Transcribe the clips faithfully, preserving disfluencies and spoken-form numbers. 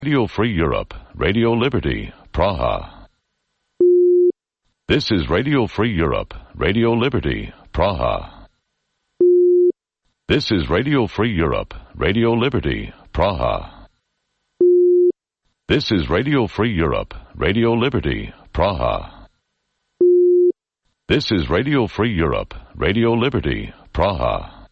Radio Free Europe, Radio Liberty, Praha. This is Radio Free Europe, Radio Liberty, Praha. This is Radio Free Europe, Radio Liberty, Praha. This is Radio Free Europe, Radio Liberty, Praha. This is Radio Free Europe, Radio Liberty, Praha.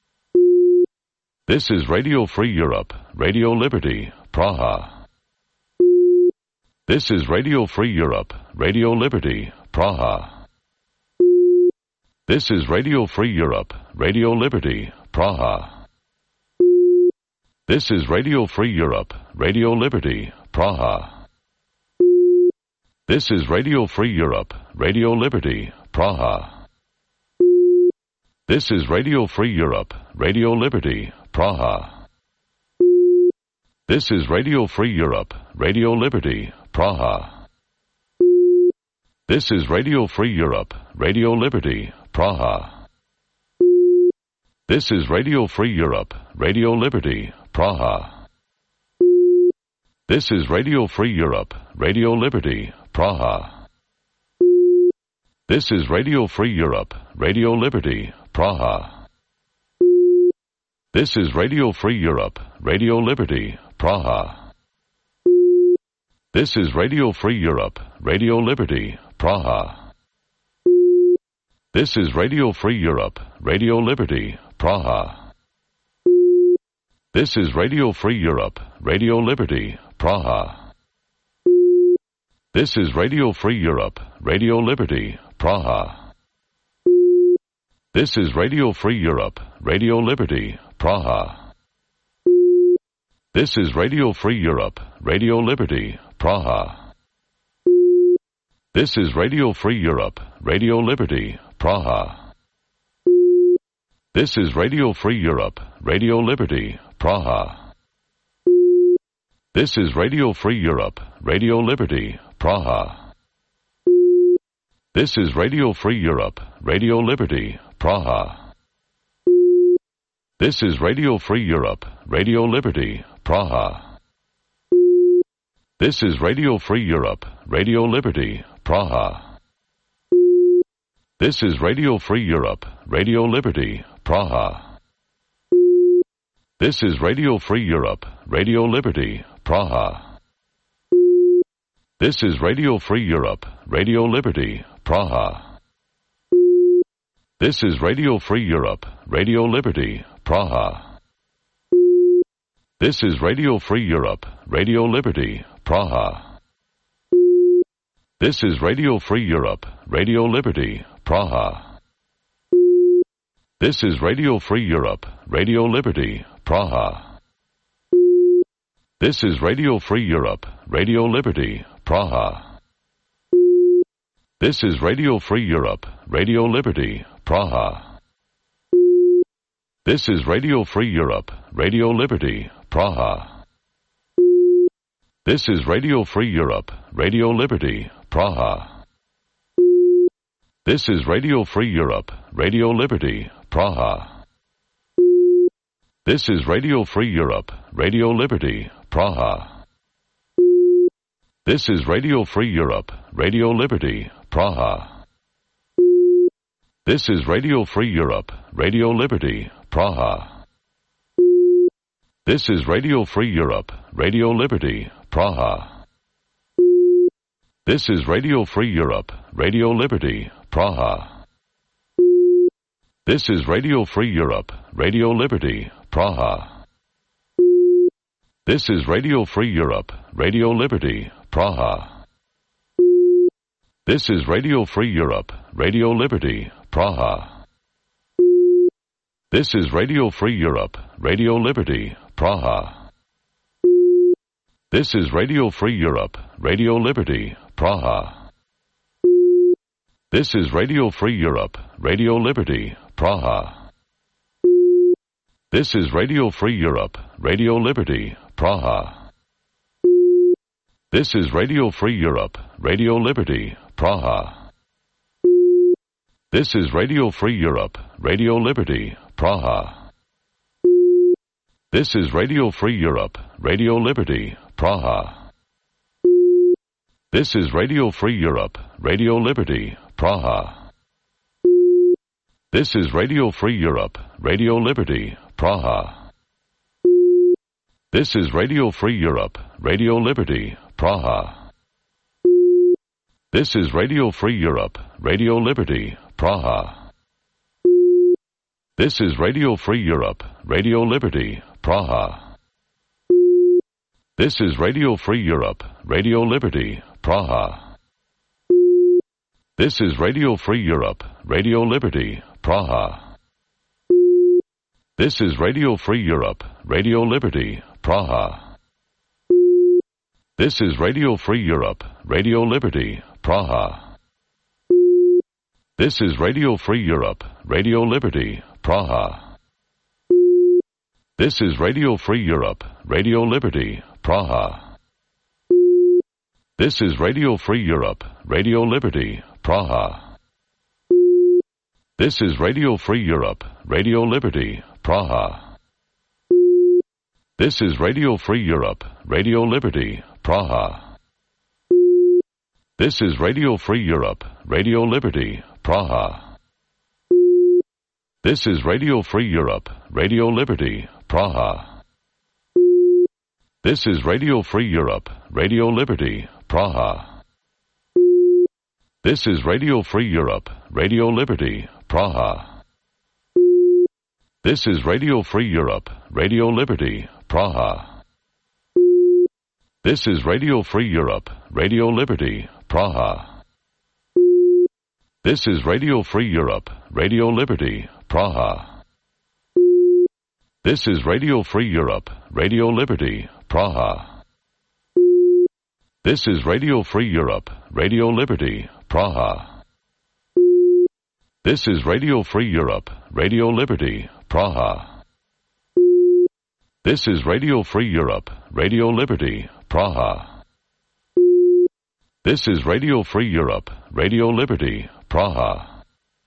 This is Radio Free Europe, Radio Liberty, Praha. This is Radio Free Europe, Radio Liberty, Praha. This is Radio Free Europe, Radio Liberty, Praha. This is Radio Free Europe, Radio Liberty, Praha. This is Radio Free Europe, Radio Liberty, Praha. This is Radio Free Europe, Radio Liberty, Praha. This is Radio Free Europe, Radio Liberty, Praha. This is Radio Free Europe, Radio Liberty, Praha. This is Radio Free Europe, Radio Liberty, Praha. This is Radio Free Europe, Radio Liberty, Praha. This is Radio Free Europe, Radio Liberty, Praha. This is Radio Free Europe, Radio Liberty, Praha. This is Radio Free Europe, Radio Liberty, Praha. This is Radio Free Europe, Radio Liberty, Praha. This is Radio Free Europe, Radio Liberty, Praha. This is Radio Free Europe, Radio Liberty, Praha. This is Radio Free Europe, Radio Liberty, Praha. This is Radio Free Europe, Radio Liberty, Praha. This is Radio Free Europe, Radio Liberty, Praha. This is Radio Free Europe, Radio Liberty, Praha. This is Radio Free Europe, Radio Liberty, Praha. This is Radio Free Europe, Radio Liberty, Praha. This is Radio Free Europe, Radio Liberty, Praha. This is Radio Free Europe, Radio Liberty, Praha. This is Radio Free Europe, Radio Liberty, Praha. This is Radio Free Europe, Radio Liberty, Praha. This is Radio Free Europe, Radio Liberty, Praha. This is Radio Free Europe, Radio Liberty, Praha. This is Radio Free Europe, Radio Liberty, Praha. This is Radio Free Europe, Radio Liberty, Praha. This is Radio Free Europe, Radio Liberty, Praha. This is Radio Free Europe, Radio Liberty, Praha. This is Radio Free Europe, Radio Liberty, Praha. This is Radio Free Europe, Radio Liberty, Praha. This is Radio Free Europe, Radio Liberty, Praha. This is Radio Free Europe, Radio Liberty, Praha. This is Radio Free Europe, Radio Liberty, Praha. This is Radio Free Europe, Radio Liberty, Praha. This is Radio Free Europe, Radio Liberty, Praha. This is Radio Free Europe, Radio Liberty, Praha. This is Radio Free Europe, Radio Liberty, Praha. This is Radio Free Europe, Radio Liberty, Praha. This is Radio Free Europe, Radio Liberty, Praha. This is Radio Free Europe, Radio Liberty, Praha. This is Radio Free Europe, Radio Liberty, Praha. This is Radio Free Europe, Radio Liberty, Praha. This is Radio Free Europe, Radio Liberty, Praha. This is Radio Free Europe, Radio Liberty, Praha. This is Radio Free Europe, Radio Liberty, Praha. This is Radio Free Europe, Radio Liberty, Praha. This is Radio Free Europe, Radio Liberty, Praha. This is Radio Free Europe, Radio Liberty, Praha. This is Radio Free Europe, Radio Liberty, Praha. This is Radio Free Europe, Radio Liberty, Praha. This is Radio Free Europe, Radio Liberty, Praha. This is Radio Free Europe, Radio Liberty, Praha. This is Radio Free Europe, Radio Liberty, Praha. This is Radio Free Europe, Radio Liberty, Praha. This is Radio Free Europe, Radio Liberty, Praha. This is Radio Free Europe, Radio Liberty, Praha. This is Radio Free Europe, Radio Liberty, Praha. This is Radio Free Europe, Radio Liberty, Praha. This is Radio Free Europe, Radio Liberty, Praha. This is Radio Free Europe, Radio Liberty, Praha. This is Radio Free Europe, Radio Liberty, Praha. This is Radio Free Europe, Radio Liberty, Praha. This is Radio Free Europe, Radio Liberty, Praha. This is Radio Free Europe, Radio Liberty, Praha. This is Radio Free Europe, Radio Liberty, Praha. This is Radio Free Europe, Radio Liberty, Praha. This is Radio Free Europe, Radio Liberty, Praha. This is Radio Free Europe, Radio Liberty, Praha. This is Radio Free Europe, Radio Liberty, Praha. This is Radio Free Europe, Radio Liberty, Praha. This is Radio Free Europe, Radio Liberty, Praha. This is Radio Free Europe, Radio Liberty, Praha. This is Radio Free Europe, Radio Liberty, Praha.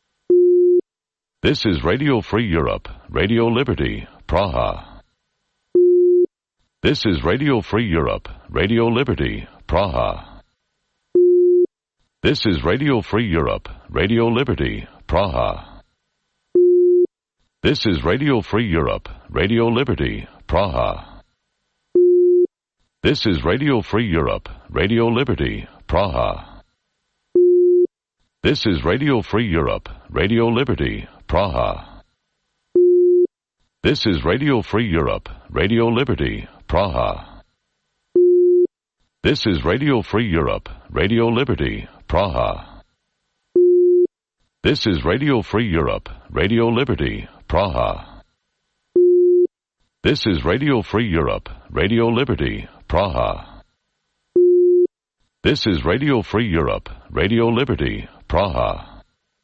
This is Radio Free Europe, Radio Liberty, Praha. This is Radio Free Europe, Radio Liberty, Praha. This is Radio Free Europe, Radio Liberty, Praha. This is Radio Free Europe, Radio Liberty, Praha. This is Radio Free Europe, Radio Liberty, Praha. This is Radio Free Europe, Radio Liberty, Praha. This is Radio Free Europe, Radio Liberty, Praha. This is Radio Free Europe, Radio Liberty, Praha. This is Radio Free Europe, Radio Liberty, Praha. This is Radio Free Europe, Radio Liberty, Praha. This is Radio Free Europe, Radio Liberty, Praha.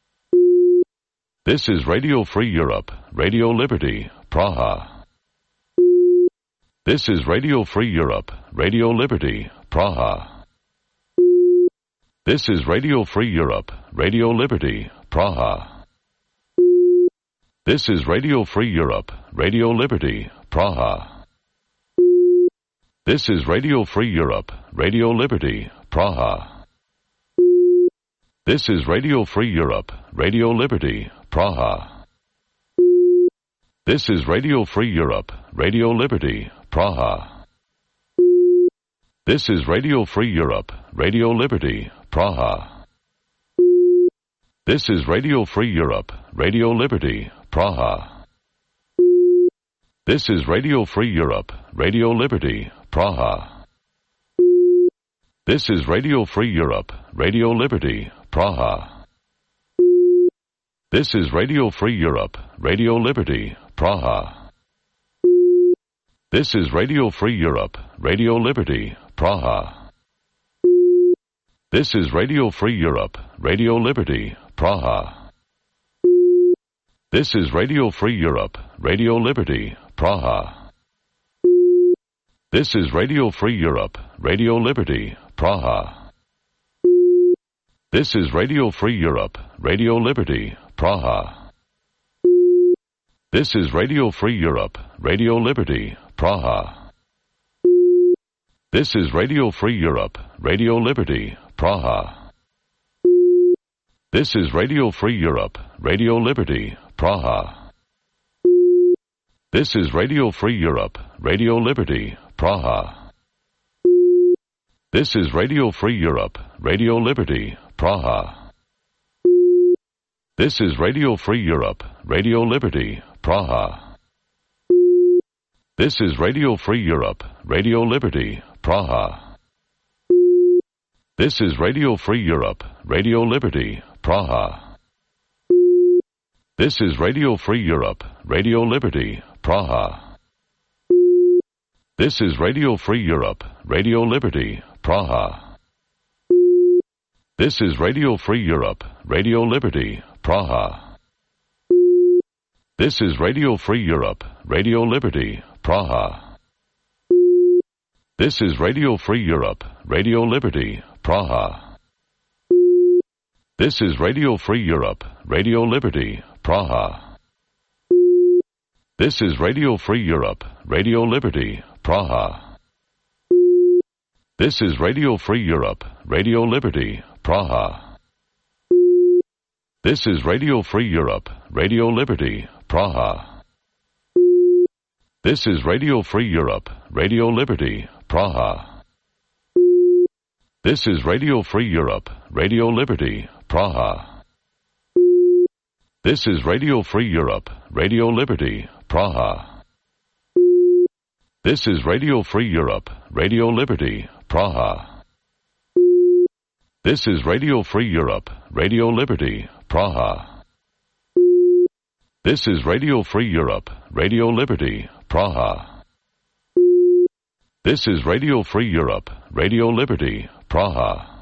This is Radio Free Europe, Radio Liberty, Praha. This is Radio Free Europe, Radio Liberty, Praha. This is Radio Free Europe, Radio Liberty, Praha. This is Radio Free Europe, Radio Liberty, Praha. This is Radio Free Europe, Radio Liberty, Praha. This is Radio Free Europe, Radio Liberty, Praha. This is Radio Free Europe, Radio Liberty, Praha. This is Radio Free Europe, Radio Liberty, Praha. This is Radio Free Europe, Radio Liberty, Praha. This is Radio Free Europe, Radio Liberty, Praha. This is Radio Free Europe, Radio Liberty, Praha. This is Radio Free Europe, Radio Liberty, Praha. This is Radio Free Europe, Radio Liberty, Praha. This is Radio Free Europe, Radio Liberty, Praha. This is Radio Free Europe, Radio Liberty, Praha. This is Radio Free Europe, Radio Liberty, Praha. This is Radio Free Europe, Radio Liberty, Praha. This is Radio Free Europe, Radio Liberty, Praha. This is Radio Free Europe, Radio Liberty, Praha. This is Radio Free Europe, Radio Liberty, Praha. This is Radio Free Europe, Radio Liberty, Praha. This is Radio Free Europe, Radio Liberty, Praha. This is Radio Free Europe, Radio Liberty, Praha. This is Radio Free Europe, Radio Liberty, Praha. This is Radio Free Europe, Radio Liberty, Praha. This is Radio Free Europe, Radio Liberty, Praha. This is Radio Free Europe, Radio Liberty, Praha. This is Radio Free Europe, Radio Liberty, Praha. This is Radio Free Europe, Radio Liberty, Praha. This is Radio Free Europe, Radio Liberty, Praha. This is Radio Free Europe, Radio Liberty, Praha. This is Radio Free Europe, Radio Liberty, Praha. This is Radio Free Europe, Radio Liberty, Praha. This is Radio Free Europe, Radio Liberty, Praha. This is Radio Free Europe, Radio Liberty, Praha. This is Radio Free Europe, Radio Liberty, Praha. This is Radio Free Europe, Radio Liberty, Praha. This is Radio Free Europe, Radio Liberty, Praha. This is Radio Free Europe, Radio Liberty, Praha. This is Radio Free Europe, Radio Liberty, Praha. This is Radio Free Europe, Radio Liberty, Praha.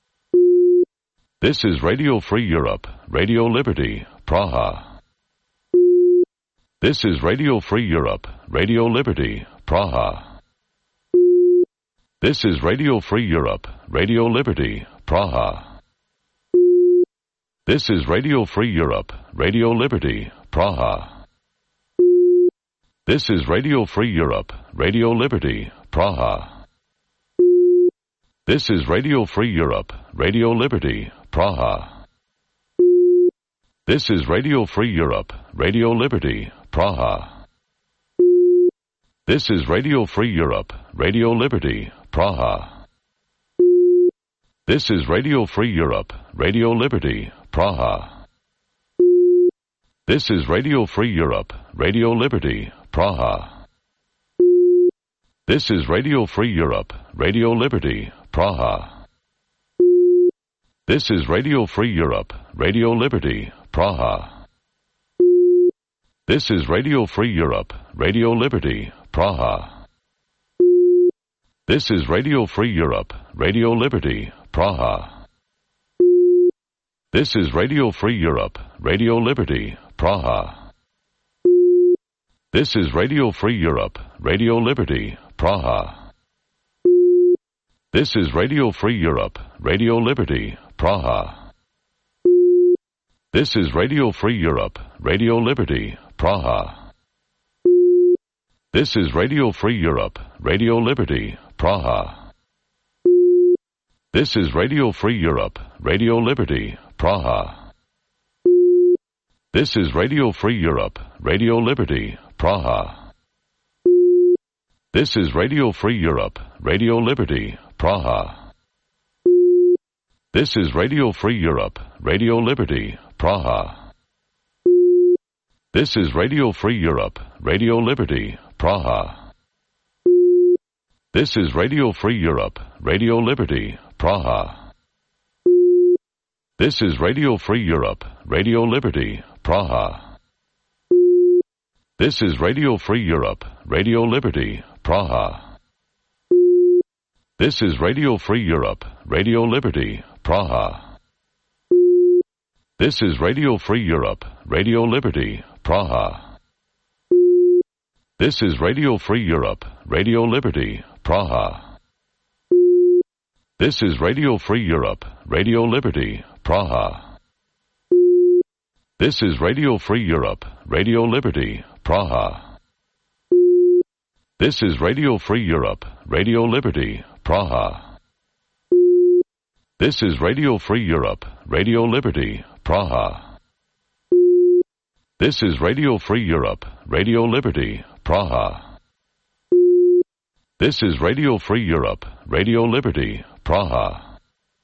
This is Radio Free Europe, Radio Liberty, Praha. This is Radio Free Europe, Radio Liberty, Praha. This is Radio Free Europe, Radio Liberty, Praha. This is Radio Free Europe, Radio Liberty, Praha. This is Radio Free Europe, Radio Liberty, Praha. This is Radio Free Europe, Radio Liberty, Praha. This is Radio Free Europe, Radio Liberty, Praha. This is Radio Free Europe, Radio Liberty, Praha. This is Radio Free Europe, Radio Liberty, Praha. This is Radio Free Europe, Radio Liberty, Praha. This is Radio Free Europe, Radio Liberty, Praha. This is Radio Free Europe, Radio Liberty, Praha. This is Radio Free Europe, Radio Liberty, Praha. This is Radio Free Europe, Radio Liberty, Praha. This is Radio Free Europe, Radio Liberty, Praha. This is Radio Free Europe, Radio Liberty, Praha. This is Radio Free Europe, Radio Liberty, Praha. This is Radio Free Europe, Radio Liberty, Praha. This is Radio Free Europe, Radio Liberty, Praha. This is Radio Free Europe, Radio Liberty, Praha. This is Radio Free Europe, Radio Liberty, Praha. This is Radio Free Europe, Radio Liberty, Praha. This is Radio Free Europe, Radio Liberty, Praha. This is Radio Free Europe, Radio Liberty, Praha. This is Radio Free Europe, Radio Liberty, Praha. This is Radio Free Europe, Radio Liberty, Praha. This is Radio Free Europe, Radio Liberty, Praha. This is Radio Free Europe, Radio Liberty, Praha. This is Radio Free Europe, Radio Liberty, Praha. This is Radio Free Europe, Radio Liberty, Praha. This is Radio Free Europe, Radio Liberty, Praha. This is Radio Free Europe, Radio Liberty, Praha. This is Radio Free Europe, Radio Liberty, Praha. This is Radio Free Europe, Radio Liberty, Praha. This is Radio Free Europe, Radio Liberty, Praha. This is Radio Free Europe, Radio Liberty, Praha.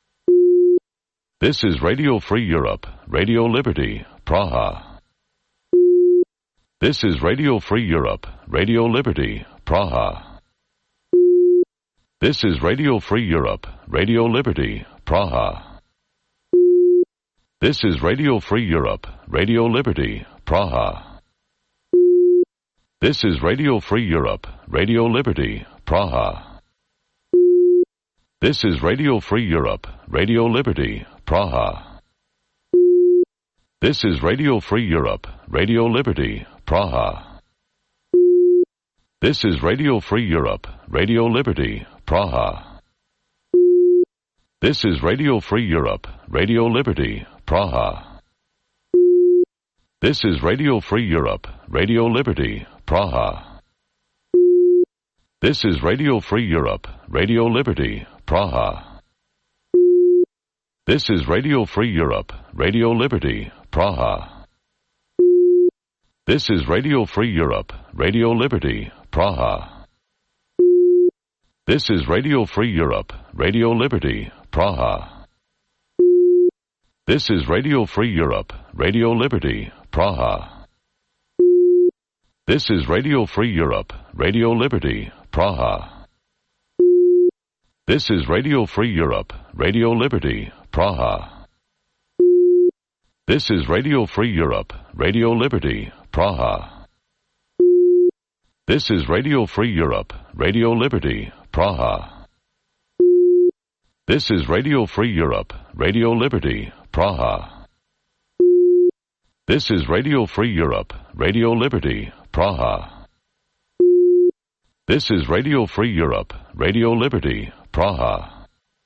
This is Radio Free Europe, Radio Liberty, Praha. This is Radio Free Europe, Radio Liberty, Praha. This is Radio Free Europe, Radio Liberty, Praha. This is Radio Free Europe, Radio Liberty, Praha. This is Radio Free Europe, Radio Liberty, Praha. This is Radio Free Europe, Radio Liberty, Praha. This is Radio Free Europe, Radio Liberty, Praha. This is Radio Free Europe, Radio Liberty, Praha. This is Radio Free Europe, Radio Liberty, Praha. This is Radio Free Europe, Radio Liberty, Praha. This is Radio Free Europe, Radio Liberty, Praha. This is Radio Free Europe, Radio Liberty, Praha. This is Radio Free Europe, Radio Liberty, Praha. This is Radio Free Europe, Radio Liberty, Praha. This is Radio Free Europe, Radio Liberty, Praha. This is Radio Free Europe, Radio Liberty, Praha. This is Radio Free Europe, Radio Liberty, Praha. This is Radio Free Europe, Radio Liberty, Praha. This is Radio Free Europe, Radio Liberty, Praha. This is Radio Free Europe, Radio Liberty, Praha. This is Radio Free Europe, Radio Liberty, Praha. This is Radio Free Europe, Radio Liberty, Praha.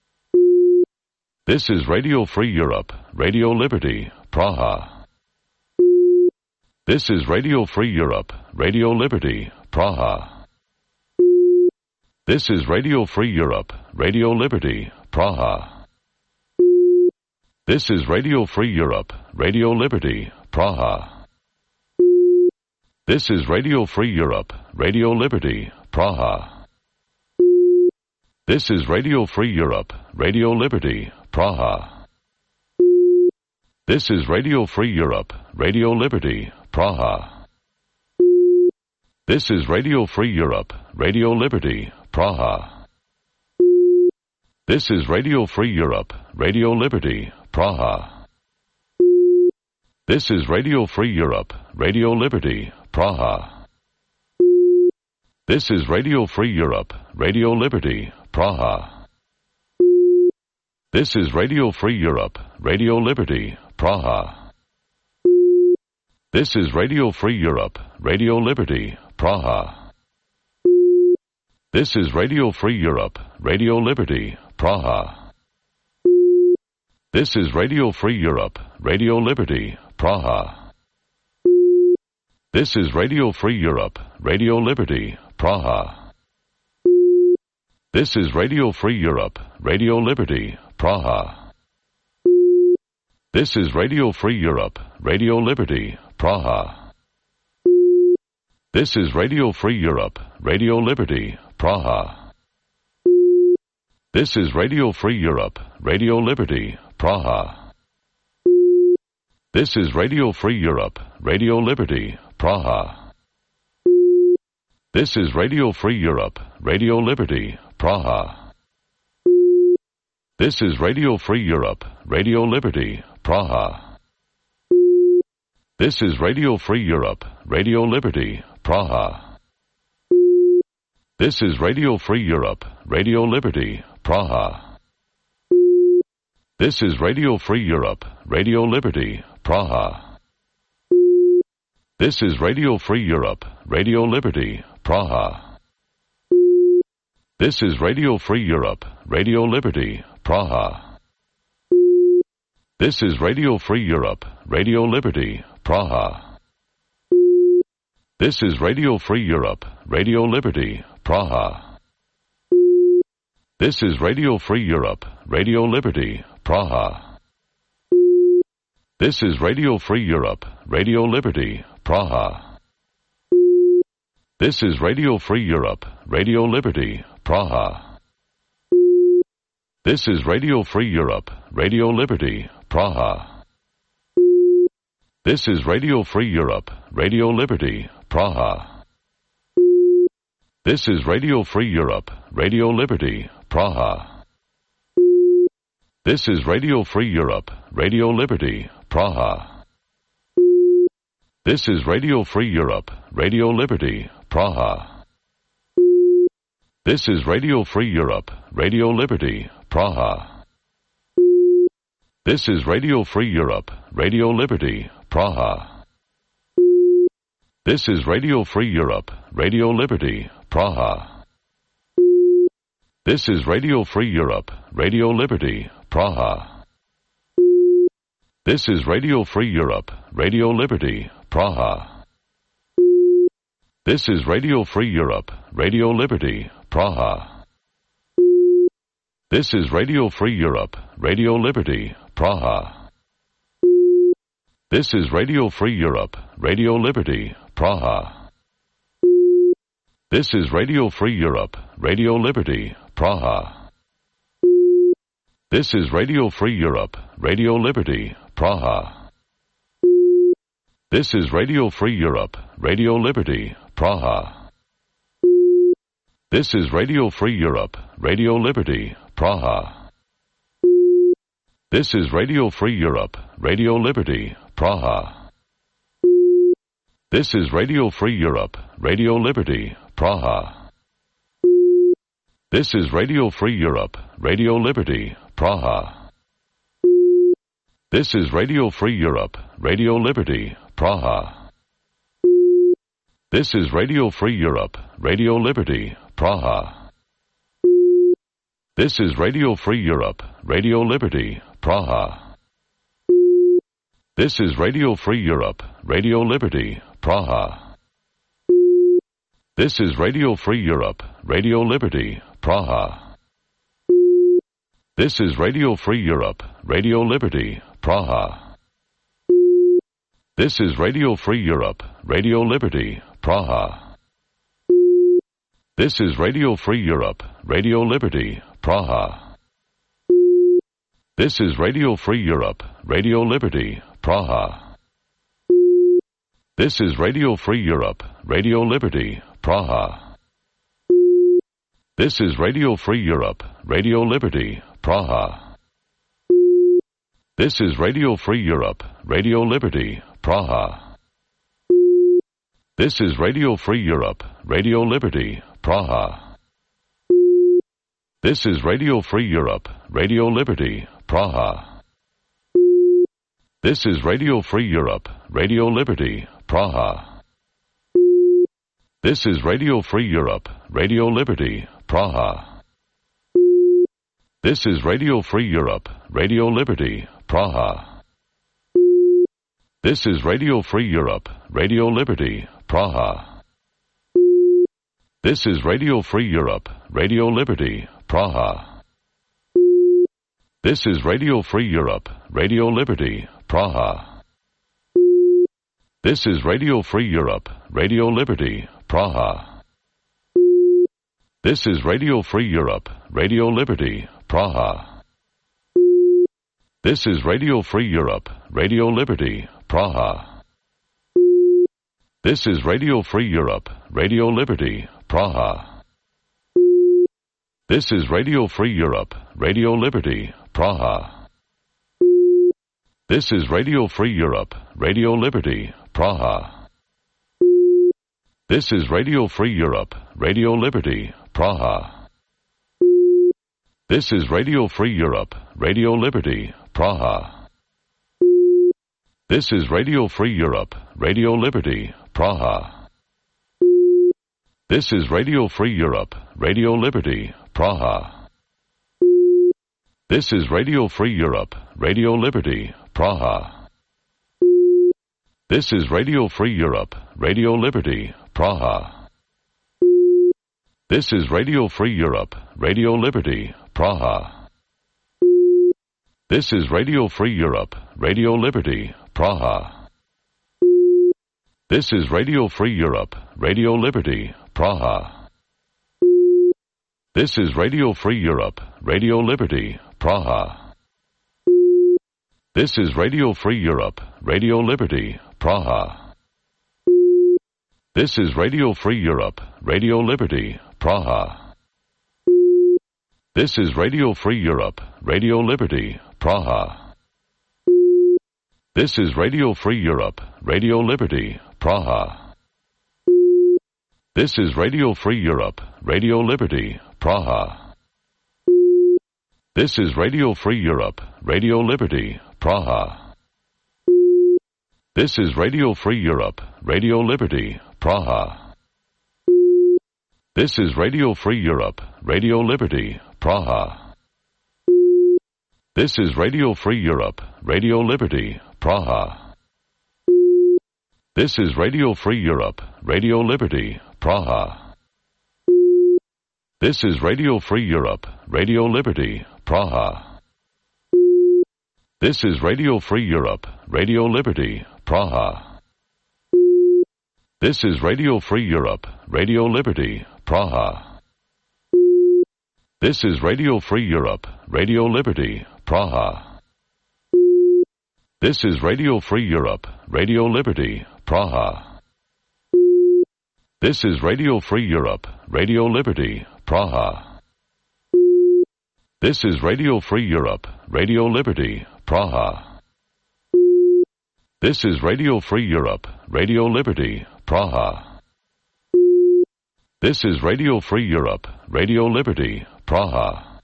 This is Radio Free Europe, Radio Liberty, Praha. This is Radio Free Europe, Radio Liberty, Praha. This is Radio Free Europe, Radio Liberty, Praha. This is Radio Free Europe, Radio Liberty, Praha. This is Radio Free Europe, Radio Liberty, Praha. This is Radio Free Europe, Radio Liberty, Praha. This is Radio Free Europe, Radio Liberty, Praha. This is Radio Free Europe, Radio Liberty, Praha. This is Radio Free Europe, Radio Liberty, Praha. This is Radio Free Europe, Radio Liberty, Praha. This is Radio Free Europe, Radio Liberty, Praha. This is Radio Free Europe, Radio Liberty, Praha. This is Radio Free Europe, Radio Liberty, Praha. This is Radio Free Europe, Radio Liberty, Praha. This is Radio Free Europe, Radio Liberty, Praha. This is Radio Free Europe, Radio Liberty, Praha. This is Radio Free Europe, Radio Liberty, Praha. This is Radio Free Europe, Radio Liberty, Praha. This is Radio Free Europe, Radio Liberty, Praha. This is Radio Free Europe, Radio Liberty, Praha. This is Radio Free Europe, Radio Liberty, Praha. This is Radio Free Europe, Radio Liberty, Praha. This is Radio Free Europe, Radio Liberty, Praha. This is Radio Free Europe, Radio Liberty, Praha. This is Radio Free Europe, Radio Liberty, Praha. This is Radio Free Europe, Radio Liberty, Praha. This is Radio Free Europe, Radio Liberty, Praha. This is Radio Free Europe, Radio Liberty, Praha. This is Radio Free Europe, Radio Liberty, Praha. This is Radio Free Europe, Radio Liberty, Praha. This is Radio Free Europe, Radio Liberty, Praha. This is Radio Free Europe, Radio Liberty, Praha. This is Radio Free Europe, Radio Liberty, Praha. This is Radio Free Europe, Radio Liberty, Praha. This is Radio Free Europe, Radio Liberty, Praha. This is Radio Free Europe, Radio Liberty, Praha. This is Radio Free Europe, Radio Liberty, Praha. This is Radio Free Europe, Radio Liberty, Praha. This is Radio Free Europe, Radio Liberty, Praha. This is Radio Free Europe, Radio Liberty, Praha. This is Radio Free Europe, Radio Liberty, Praha. This is Radio Free Europe, Radio Liberty, Praha. This is Radio Free Europe, Radio Liberty, Praha. This is Radio Free Europe, Radio Liberty, Praha. This is Radio Free Europe, Radio Liberty, Praha. This is Radio Free Europe, Radio Liberty, Praha. This is Radio Free Europe, Radio Liberty, Praha. This is Radio Free Europe, Radio Liberty, Praha. This is Radio Free Europe, Radio Liberty, Praha. This is Radio Free Europe, Radio Liberty, Praha. This is Radio Free Europe, Radio Liberty, Praha. This is Radio Free Europe, Radio Liberty, Praha. This is Radio Free Europe, Radio Liberty, Praha. This is Radio Free Europe, Radio Liberty, Praha. This is Radio Free Europe, Radio Liberty, Praha. This is Radio Free Europe, Radio Liberty, Praha. This is Radio Free Europe, Radio Liberty, Praha. This is Radio Free Europe, Radio Liberty, Praha. This is Radio Free Europe, Radio Liberty, Praha. This is Radio Free Europe, Radio Liberty, Praha. This is Radio Free Europe, Radio Liberty, Praha. This is Radio Free Europe, Radio Liberty, Praha. This is Radio Free Europe, Radio Liberty, Praha. This is Radio Free Europe, Radio Liberty, Praha. This is Radio Free Europe, Radio Liberty, Praha. This is Radio Free Europe, Radio Liberty, Praha. This is Radio Free Europe, Radio Liberty, Praha. This is Radio Free Europe, Radio Liberty, Praha. This is Radio Free Europe, Radio Liberty, Praha. This is Radio Free Europe, Radio Liberty, Praha. This is Radio Free Europe, Radio Liberty, Praha. This is Radio Free Europe, Radio Liberty, Praha. This is Radio Free Europe, Radio Liberty, Praha. This is Radio Free Europe, Radio Liberty, Praha. This is Radio Free Europe, Radio Liberty, Praha. This is Radio Free Europe, Radio Liberty, Praha. This is Radio Free Europe, Radio Liberty, Praha. This is Radio Free Europe, Radio Liberty, Praha. This is Radio Free Europe, Radio Liberty, Praha. This is Radio Free Europe, Radio Liberty, Praha. This is Radio Free Europe, Radio Liberty, Praha. This is Radio Free Europe, Radio Liberty, Praha. This is Radio Free Europe, Radio Liberty, Praha. This is Radio Free Europe, Radio Liberty, Praha. This is Radio Free Europe, Radio Liberty, Praha. This is Radio Free Europe, Radio Liberty, Praha. This is Radio Free Europe, Radio Liberty, Praha. This is Radio Free Europe, Radio Liberty, Praha. This is Radio Free Europe, Radio Liberty, Praha. This is Radio Free Europe, Radio Liberty, Praha. This is Radio Free Europe, Radio Liberty, Praha. This is Radio Free Europe, Radio Liberty, Praha. This is Radio Free Europe, Radio Liberty, Praha. This is Radio Free Europe, Radio Liberty, Praha. This is Radio Free Europe, Radio Liberty, Praha. This is Radio Free Europe, Radio Liberty, Praha. This is Radio Free Europe, Radio Liberty, Praha. This is Radio Free Europe, Radio Liberty, Praha. This is Radio Free Europe, Radio Liberty, Praha. This is Radio Free Europe, Radio Liberty, Praha. This is Radio Free Europe, Radio Liberty, Praha. This is Radio Free Europe, Radio Liberty, Praha. This is Radio Free Europe, Radio Liberty, Praha. This is Radio Free Europe, Radio Liberty, Praha. This is Radio Free Europe, Radio Liberty, Praha. This is Radio Free Europe, Radio Liberty, Praha. This is Radio Free Europe, Radio Liberty, Praha. This is Radio Free Europe, Radio Liberty, Praha.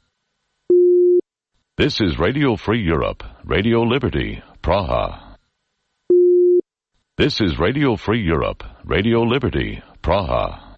This is Radio Free Europe, Radio Liberty, Praha. This is Radio Free Europe, Radio Liberty, Praha.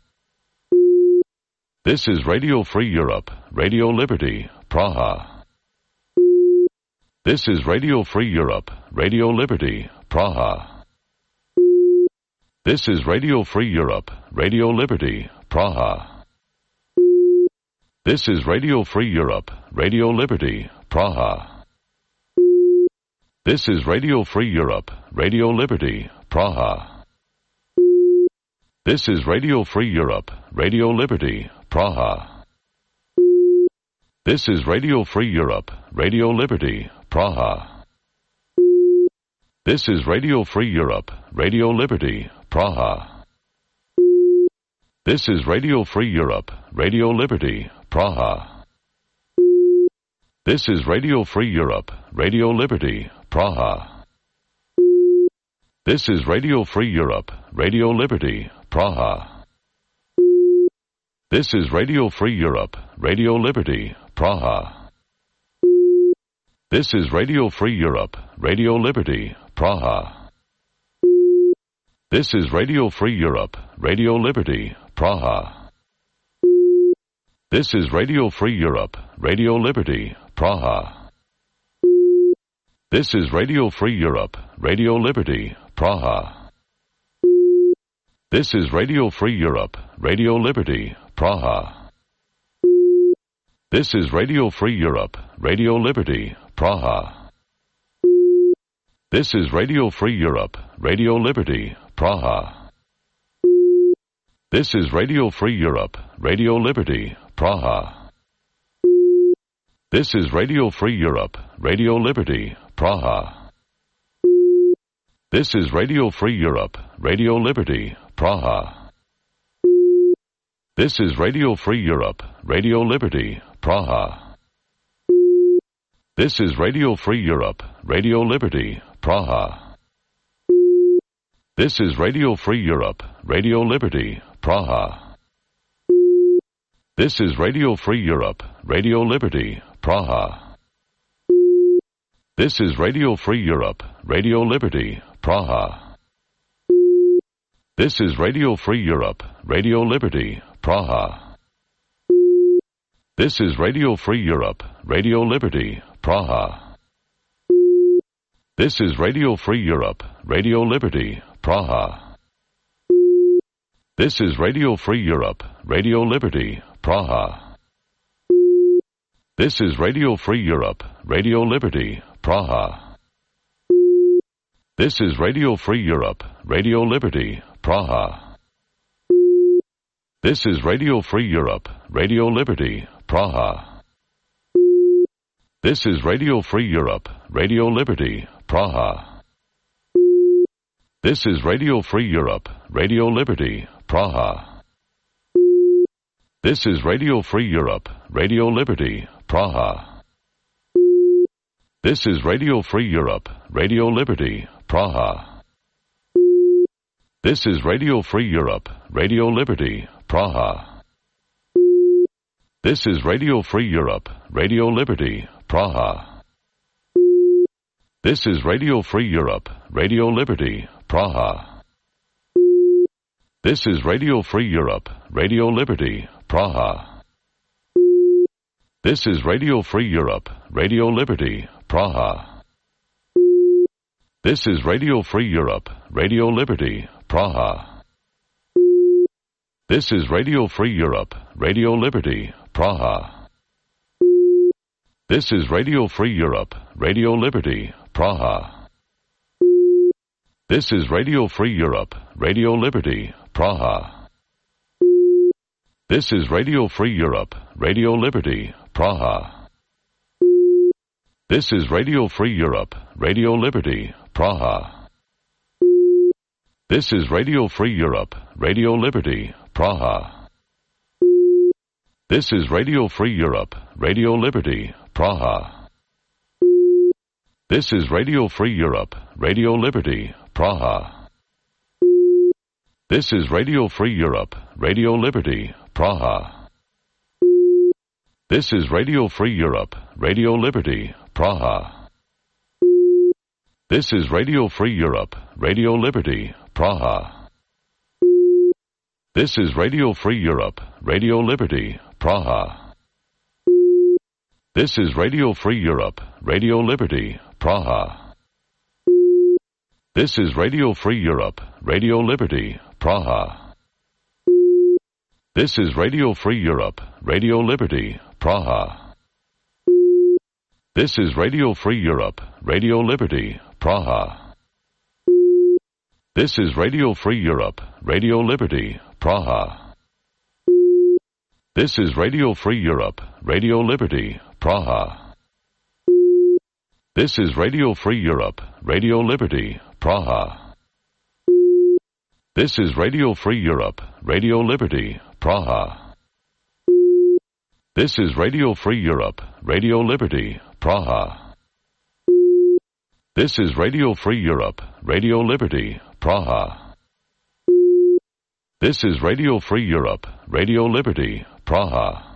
This is Radio Free Europe, Radio Liberty, Praha. This is Radio Free Europe, Radio Liberty, Praha. This is Radio Free Europe, Radio Liberty, Praha. This is Radio Free Europe, Radio Liberty, Praha. This is Radio Free Europe, Radio Liberty, Praha. This is Radio Free Europe, Radio Liberty, Praha. This is Radio Free Europe, Radio Liberty, Praha. This is Radio Free Europe, Radio Liberty, Praha. This is Radio Free Europe, Radio Liberty, Praha. This is Radio Free Europe, Radio Liberty, Praha. This is Radio Free Europe, Radio Liberty, Praha. This is Radio Free Europe, Radio Liberty, Praha. This is Radio Free Europe, Radio Liberty, Praha. This is Radio Free Europe, Radio Liberty, Praha. This is Radio Free Europe, Radio Liberty, Praha. This is Radio Free Europe, Radio Liberty, Praha. This is Radio Free Europe, Radio Liberty, Praha. This is Radio Free Europe, Radio Liberty, Praha. This is Radio Free Europe, Radio Liberty, Praha. This is Radio Free Europe, Radio Liberty, Praha. This is Radio Free Europe, Radio Liberty, Praha. This is Radio Free Europe, Radio Liberty, Praha. This is Radio Free Europe, Radio Liberty, Praha. This is Radio Free Europe, Radio Liberty, Praha. This is Radio Free Europe, Radio Liberty, Praha. This is Radio Free Europe, Radio Liberty, Praha. This is Radio Free Europe, Radio Liberty, Praha. This is Radio Free Europe, Radio Liberty, Praha. This is Radio Free Europe, Radio Liberty, Praha. This is Radio Free Europe, Radio Liberty, Praha. This is Radio Free Europe, Radio Liberty, Praha. This is Radio Free Europe, Radio Liberty, Praha. This is Radio Free Europe, Radio Liberty, Praha. This is Radio Free Europe, Radio Liberty, Praha. This is Radio Free Europe, Radio Liberty, Praha. This is Radio Free Europe, Radio Liberty, Praha. This is Radio Free Europe, Radio Liberty, Praha. This is Radio Free Europe, Radio Liberty, Praha. This is Radio Free Europe, Radio Liberty, Praha. This is Radio Free Europe, Radio Liberty, Praha. This is Radio Free Europe, Radio Liberty, Praha. This is Radio Free Europe, Radio Liberty, Praha. This is Radio Free Europe, Radio Liberty, Praha. This is Radio Free Europe, Radio Liberty, Praha. This is Radio Free Europe, Radio Liberty, Praha. This is Radio Free Europe, Radio Liberty, Praha. This is Radio Free Europe, Radio Liberty, Praha. This is Radio Free Europe, Radio Liberty, Praha. This is Radio Free Europe, Radio Liberty, Praha. This is Radio Free Europe, Radio Liberty, Praha. This is Radio Free Europe, Radio Liberty, Praha. This is Radio Free Europe, Radio Liberty, Praha. This is Radio Free Europe, Radio Liberty, Praha. This is Radio Free Europe, Radio Liberty, Praha. This is Radio Free Europe, Radio Liberty, Praha. This is Radio Free Europe, Radio Liberty, Praha. This is Radio Free Europe, Radio Liberty, Praha. This is Radio Free Europe, Radio Liberty, Praha. This is Radio Free Europe, Radio Liberty, Praha. This is Radio Free Europe, Radio Liberty, Praha. This is Radio Free Europe, Radio Liberty, Praha. This is Radio Free Europe, Radio Liberty, Praha. This is Radio Free Europe, Radio Liberty, Praha. This is Radio Free Europe, Radio Liberty, Praha. This is Radio Free Europe, Radio Liberty, Praha. This is Radio Free Europe, Radio Liberty, Praha. This is Radio Free Europe, Radio Liberty, Praha.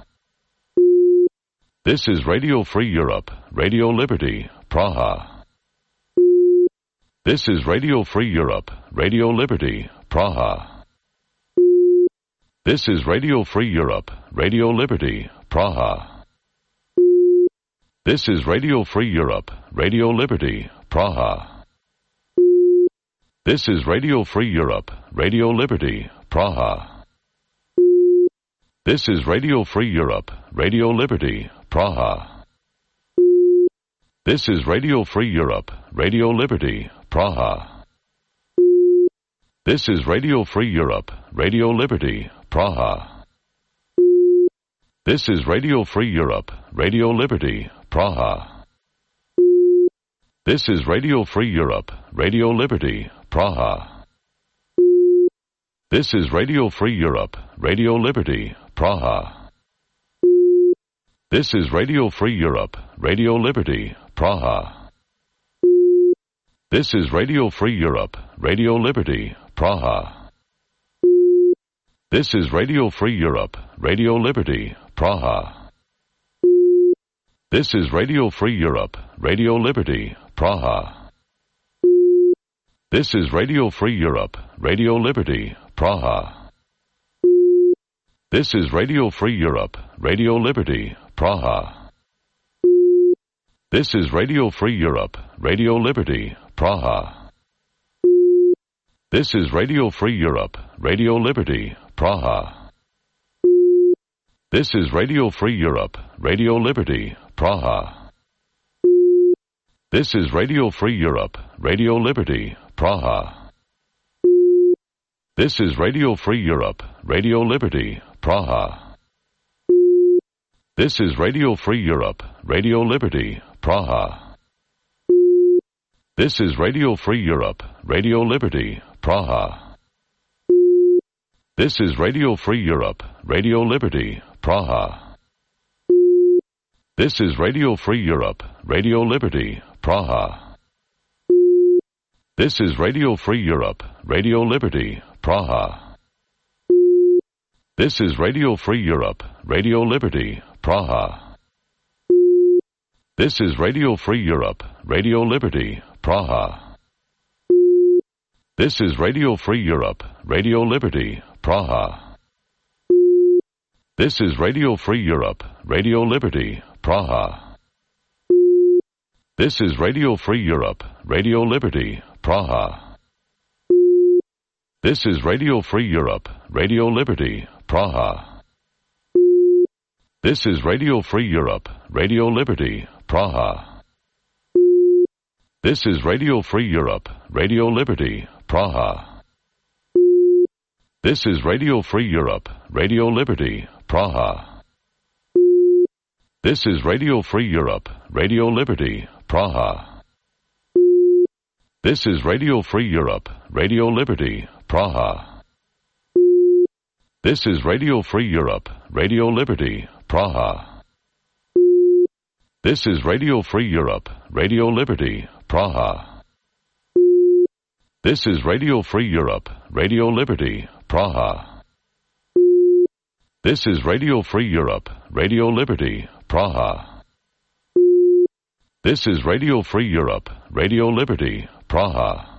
This is Radio Free Europe, Radio Liberty, Praha. This is Radio Free Europe, Radio Liberty, Praha. This is Radio Free Europe, Radio Liberty, Praha. This is Radio Free Europe, Radio Liberty, Praha. This is Radio Free Europe, Radio Liberty, Praha. This is Radio Free Europe, Radio Liberty, Praha. This is Radio Free Europe, Radio Liberty, Praha. This is Radio Free Europe, Radio Liberty, Praha. This is Radio Free Europe, Radio Liberty, Praha. This is Radio Free Europe, Radio Liberty, Praha. This is Radio Free Europe, Radio Liberty, Praha. This is Radio Free Europe, Radio Liberty, Praha. This is Radio Free Europe, Radio Liberty, Praha. This is Radio Free Europe, Radio Liberty, Praha. This is Radio Free Europe, Radio Liberty, Praha. This is Radio Free Europe, Radio Liberty, Praha. This is Radio Free Europe, Radio Liberty, Praha. This is Radio Free Europe, Radio Liberty, Praha. This is Radio Free Europe, Radio Liberty, Praha. This is Radio Free Europe, Radio Liberty, Praha. This is Radio Free Europe, Radio Liberty, Praha. This is Radio Free Europe, Radio Liberty, Praha. This is Radio Free Europe, Radio Liberty, Praha. This is Radio Free Europe, Radio Liberty, Praha. This is Radio Free Europe, Radio Liberty, Praha. This is Radio Free Europe, Radio Liberty, Praha. This is Radio Free Europe, Radio Liberty, Praha. This is Radio Free Europe, Radio Liberty, Praha. This is Radio Free Europe, Radio Liberty, Praha. This is Radio Free Europe, Radio Liberty, Praha. This is Radio Free Europe, Radio Liberty, Praha. This is Radio Free Europe, Radio Liberty, Praha. This is Radio Free Europe, Radio Liberty, Praha. This is Radio Free Europe, Radio Liberty, Praha. This is Radio Free Europe, Radio Liberty, Praha. This is Radio Free Europe, Radio Liberty, Praha. This is Radio Free Europe, Radio Liberty, Praha. This is Radio Free Europe, Radio Liberty, Praha. This is Radio Free Europe, Radio Liberty, Praha. This is Radio Free Europe, Radio Liberty, Praha. This is Radio Free Europe, Radio Liberty, Praha. This is Radio Free Europe, Radio Liberty, Praha. This is Radio Free Europe, Radio Liberty, Praha.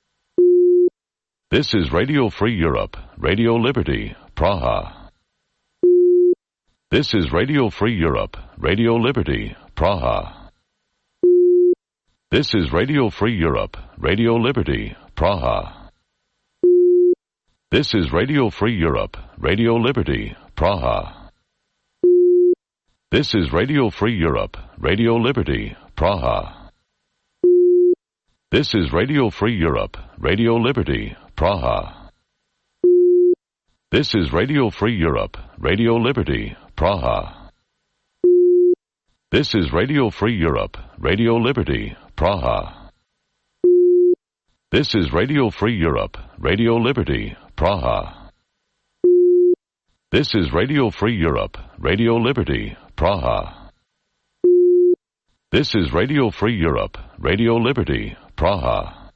This is Radio Free Europe, Radio Liberty, Praha. This is Radio Free Europe, Radio Liberty, Praha. This is Radio Free Europe, Radio Liberty, Praha. This is Radio Free Europe, Radio Liberty, Praha. This is Radio Free Europe, Radio Liberty, Praha. This is Radio Free Europe, Radio Liberty, Praha. This is Radio Free Europe, Radio Liberty, Praha. This is Radio Free Europe, Radio Liberty, Praha. This is Radio Free Europe, Radio Liberty, Praha. This is Radio Free Europe, Radio Liberty, Praha. This is Radio Free Europe, Radio Liberty, Praha.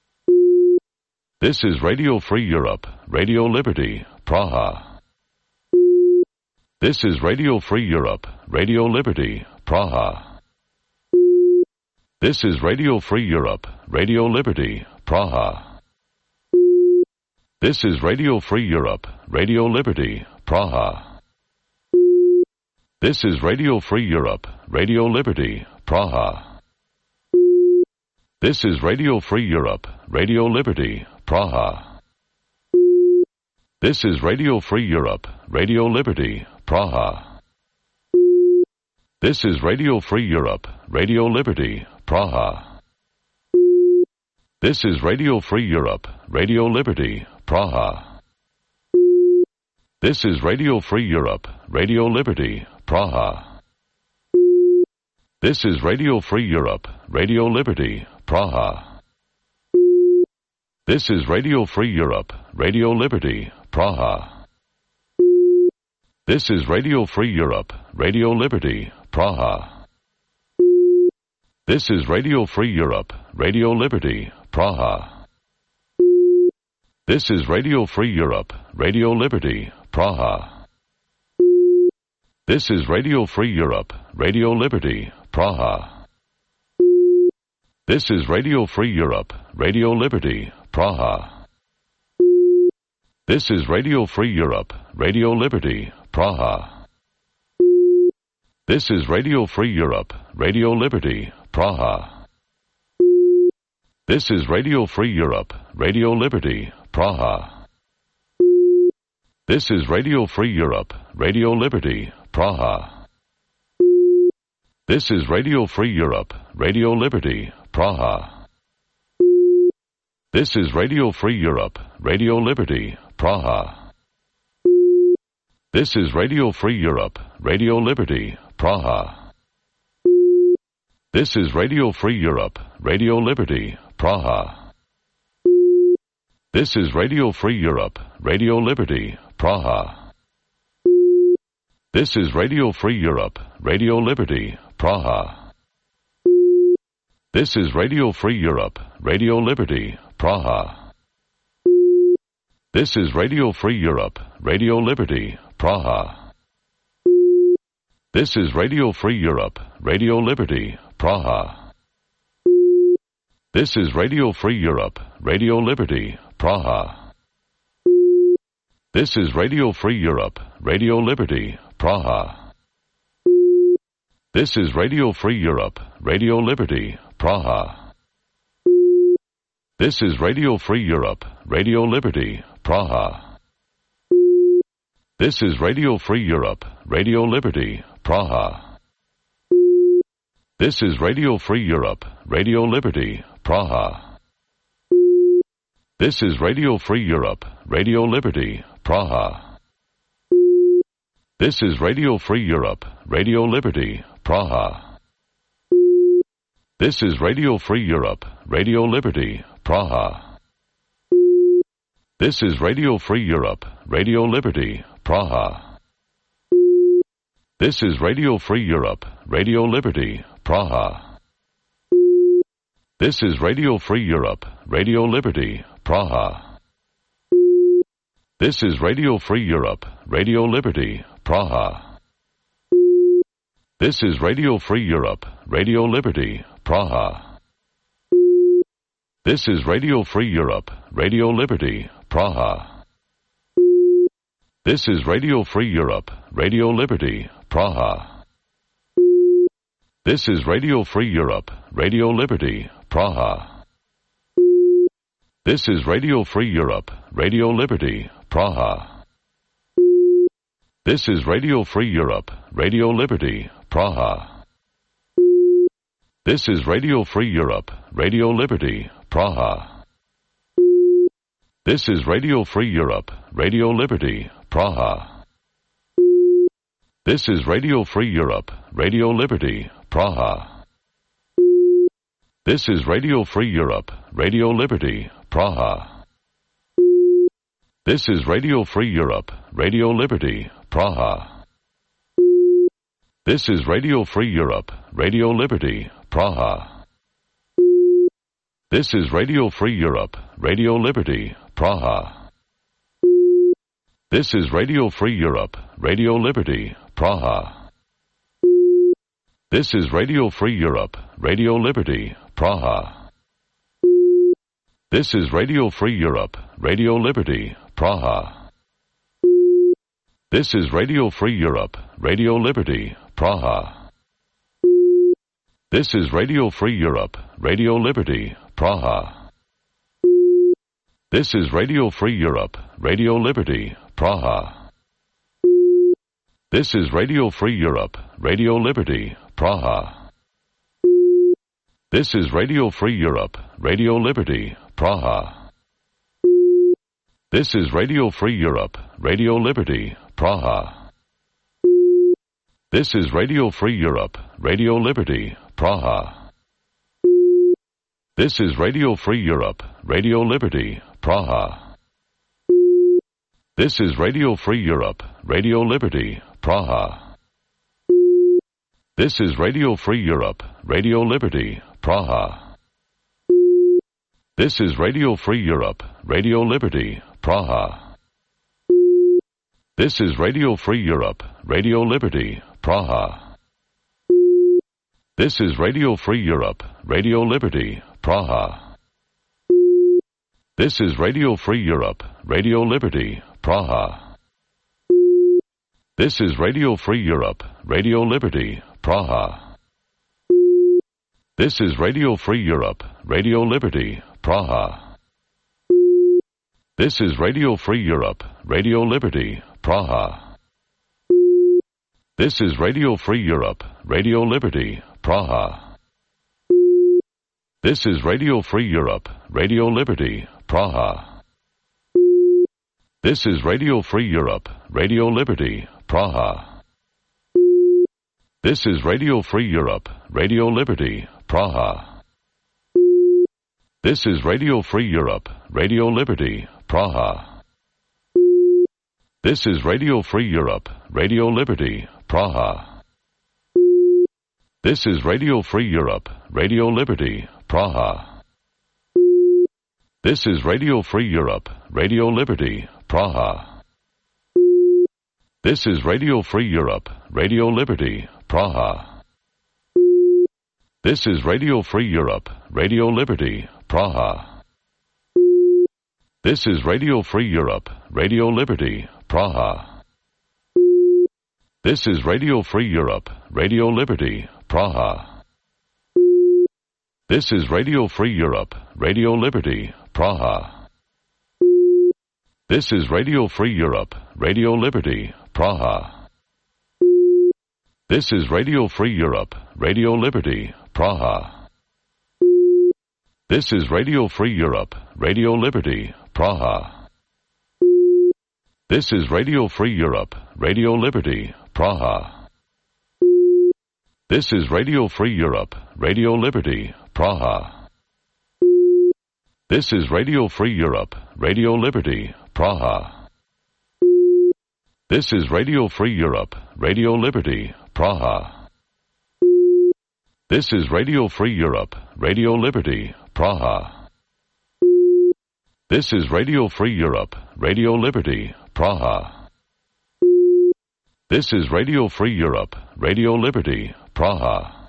This is Radio Free Europe, Radio Liberty, Praha. This is Radio Free Europe, Radio Liberty, Praha. This is Radio Free Europe, Radio Liberty, Praha. This is Radio Free Europe, Radio Liberty, Praha. This is Radio Free Europe, Radio Liberty, Praha. This is Radio Free Europe, Radio Liberty, Praha. This is Radio Free Europe, Radio Liberty, Praha. This is Radio Free Europe, Radio Liberty, Praha. This is Radio Free Europe, Radio Liberty, Praha. This is Radio Free Europe, Radio Liberty, Praha. This is Radio Free Europe, Radio Liberty, Praha. This is Radio Free Europe, Radio Liberty, Praha. This is Radio Free Europe, Radio Liberty, Praha. This is Radio Free Europe, Radio Liberty, Praha. This is Radio Free Europe, Radio Liberty, Praha. This is Radio Free Europe, Radio Liberty, Praha. This is Radio Free Europe, Radio Liberty, Praha. This is Radio Free Europe, Radio Liberty, Praha. This is Radio Free Europe, Radio Liberty, Praha. This is Radio Free Europe, Radio Liberty, Praha. This is Radio Free Europe, Radio Liberty, Praha. This is Radio Free Europe, Radio Liberty, Praha. This is Radio Free Europe, Radio Liberty, Praha. This is Radio Free Europe, Radio Liberty, Praha. This is Radio Free Europe, Radio Liberty, Praha. This is Radio Free Europe, Radio Liberty, Praha. This is Radio Free Europe, Radio Liberty, Praha. This is Radio Free Europe, Radio Liberty, Praha. This is Radio Free Europe, Radio Liberty, Praha. This is Radio Free Europe, Radio Liberty, Praha. This is Radio Free Europe, Radio Liberty, Praha. This is Radio Free Europe, Radio Liberty, Praha. This is Radio Free Europe, Radio Liberty, Praha. This is Radio Free Europe, Radio Liberty, Praha. This is Radio Free Europe, Radio Liberty, Praha. This is Radio Free Europe, Radio Liberty, Praha. This is Radio Free Europe, Radio Liberty, Praha. This is Radio Free Europe, Radio Liberty, Praha. This is Radio Free Europe, Radio Liberty, Praha. This is Radio Free Europe, Radio Liberty, Praha. This is Radio Free Europe, Radio Liberty, Praha. This is Radio Free Europe, Radio Liberty, Praha. This is Radio Free Europe, Radio Liberty, Praha. This is Radio Free Europe, Radio Liberty, Praha. This is Radio Free Europe, Radio Liberty, Praha. This is Radio Free Europe, Radio Liberty, Praha. This is Radio Free Europe, Radio Liberty, Praha. This is Radio Free Europe, Radio Liberty, Praha. This is Radio Free Europe, Radio Liberty, Praha. This is Radio Free Europe, Radio Liberty, Praha. This is Radio Free Europe, Radio Liberty, Praha. This is Radio Free Europe, Radio Liberty, Praha. This is Radio Free Europe, Radio Liberty, Praha. This is Radio Free Europe, Radio Liberty, Praha. This is Radio Free Europe, Radio Liberty, Praha. This is Radio Free Europe, Radio Liberty, Praha. This is Radio Free Europe, Radio Liberty, Praha. This is Radio Free Europe, Radio Liberty, Praha. This is Radio Free Europe, Radio Liberty, Praha. This is Radio Free Europe, Radio Liberty, Praha. This is Radio Free Europe, Radio Liberty, Praha. This is Radio Free Europe, Radio Liberty, Praha. This is Radio Free Europe, Radio Liberty, Praha. This is Radio Free Europe, Radio Liberty, Praha. This is Radio Free Europe, Radio Liberty, Praha. This is Radio Free Europe, Radio Liberty, Praha. This is Radio Free Europe, Radio Liberty, Praha. This is Radio Free Europe, Radio Liberty, Praha. This is Radio Free Europe, Radio Liberty, Praha. This is Radio Free Europe, Radio Liberty, Praha. This is Radio Free Europe, Radio Liberty, Praha. This is Radio Free Europe, Radio Liberty, Praha. This is Radio Free Europe, Radio Liberty, Praha. This is Radio Free Europe, Radio Liberty, Praha. This is Radio Free Europe, Radio Liberty, Praha. This is Radio Free Europe, Radio Liberty, Praha. This is Radio Free Europe, Radio Liberty, Praha. This is Radio Free Europe, Radio Liberty, Praha. This is Radio Free Europe, Radio Liberty, Praha. This is Radio Free Europe, Radio Liberty, Praha. This is Radio Free Europe, Radio Liberty, Praha. This is Radio Free Europe, Radio Liberty, Praha. This is Radio Free Europe, Radio Liberty, Praha. This is Radio Free Europe, Radio Liberty, Praha. This is Radio Free Europe, Radio Liberty, Praha. This is Radio Free Europe, Radio Liberty, Praha. This is Radio Free Europe, Radio Liberty, Praha. This is Radio Free Europe, Radio Liberty, Praha. This is Radio Free Europe, Radio Liberty, Praha. This is Radio Free Europe, Radio Liberty, Praha. This is Radio Free Europe, Radio Liberty, Praha. This is Radio Free Europe, Radio Liberty, Praha. This is Radio Free Europe, Radio Liberty, Praha. This is Radio Free Europe, Radio Liberty, Praha. This is Radio Free Europe, Radio Liberty, Praha. This is Radio Free Europe, Radio Liberty, Praha. This is Radio Free Europe, Radio Liberty, Praha. This is Radio Free Europe, Radio Liberty, Praha. This is Radio Free Europe, Radio Liberty, Praha.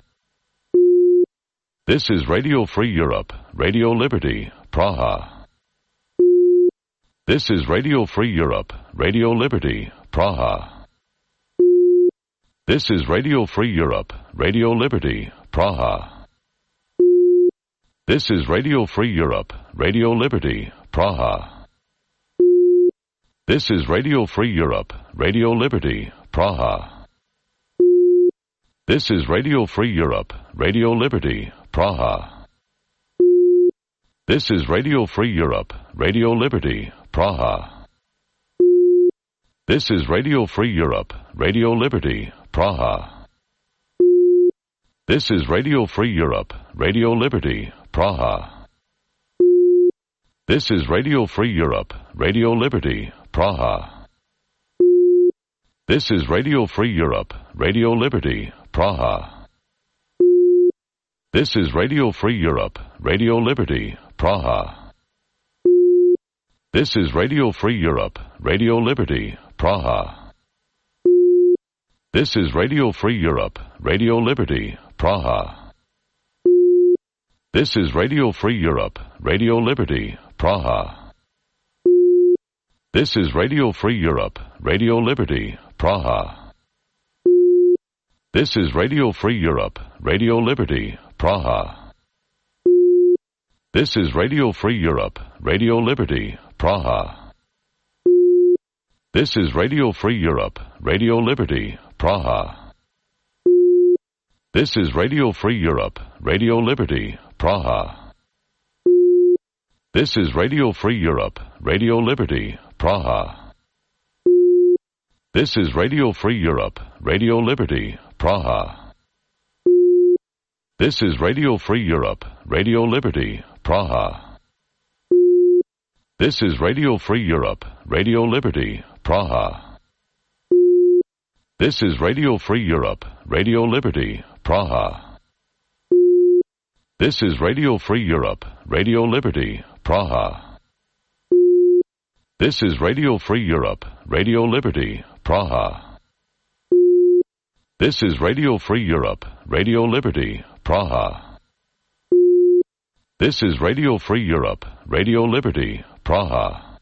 This is Radio Free Europe, Radio Liberty, Praha. This is Radio Free Europe, Radio Liberty, Praha. This is Radio Free Europe, Radio Liberty, Praha. This is Radio Free Europe, Radio Liberty, Praha. This is Radio Free Europe, Radio Liberty, Praha. This is Radio Free Europe, Radio Liberty, Praha. This is Radio Free Europe, Radio Liberty, Praha. This is Radio Free Europe, Radio Liberty, Praha. This is Radio Free Europe, Radio Liberty, Praha. This is Radio Free Europe, Radio Liberty, Praha. This is Radio Free Europe, Radio Liberty, Praha. This is Radio Free Europe, Radio Liberty, Praha. This is Radio Free Europe, Radio Liberty, Praha. This is Radio Free Europe, Radio Liberty, Praha. This is Radio Free Europe, Radio Liberty, Praha. This is Radio Free Europe, Radio Liberty, Praha. This is Radio Free Europe, Radio Liberty, Praha. This is Radio Free Europe, Radio Liberty, Praha. This is Radio Free Europe, Radio Liberty, Praha. This is Radio Free Europe, Radio Liberty, Praha. This is Radio Free Europe, Radio Liberty, Praha. This is Radio Free Europe, Radio Liberty, Praha. This is Radio Free Europe, Radio Liberty, Praha. This is Radio Free Europe, Radio Liberty, Praha. This is Radio Free Europe, Radio Liberty, Praha. This is Radio Free Europe, Radio Liberty, Praha. This is Radio Free Europe, Radio Liberty, Praha. This is Radio Free Europe, Radio Liberty, Praha. This is Radio Free Europe, Radio Liberty, Praha.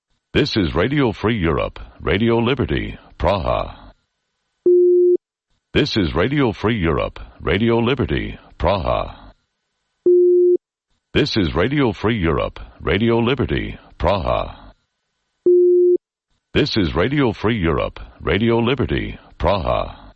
This is Radio Free Europe, Radio Liberty, Praha. This is Radio Free Europe, Radio Liberty, Praha. This is Radio Free Europe, Radio Liberty, Praha. This is Radio Free Europe, Radio Liberty, Praha.